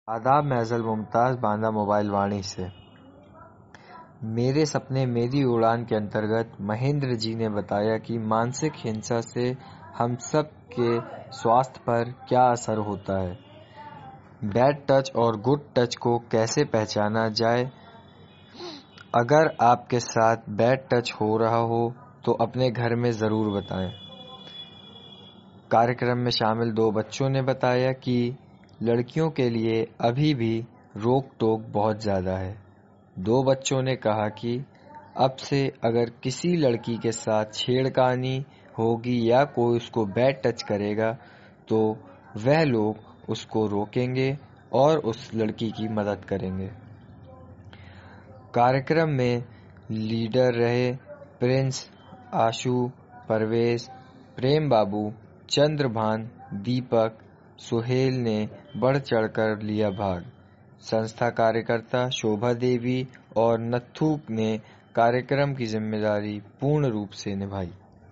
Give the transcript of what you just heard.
आदाब महज़ल मुमताज़ बांदा मोबाइल वाणी से। मेरे सपने मेरी उड़ान के अंतर्गत महेंद्र जी ने बताया कि मानसिक हिंसा से हम सब के स्वास्थ्य पर क्या असर होता है, बैड टच और गुड टच को कैसे पहचाना जाए। अगर आपके साथ बैड टच हो रहा हो तो अपने घर में ज़रूर बताएं। कार्यक्रम में शामिल 2 बच्चों ने बताया कि लड़कियों के लिए अभी भी रोक टोक बहुत ज़्यादा है। 2 बच्चों ने कहा कि अब से अगर किसी लड़की के साथ छेड़खानी होगी या कोई उसको बैड टच करेगा तो वह लोग उसको रोकेंगे और उस लड़की की मदद करेंगे। कार्यक्रम में लीडर रहे प्रिंस, आशु, परवेज, प्रेम बाबू, चंद्रभान, दीपक, सुहेल ने बढ़ चढ़कर लिया भाग। संस्था कार्यकर्ता शोभा देवी और नत्थू ने कार्यक्रम की जिम्मेदारी पूर्ण रूप से निभाई।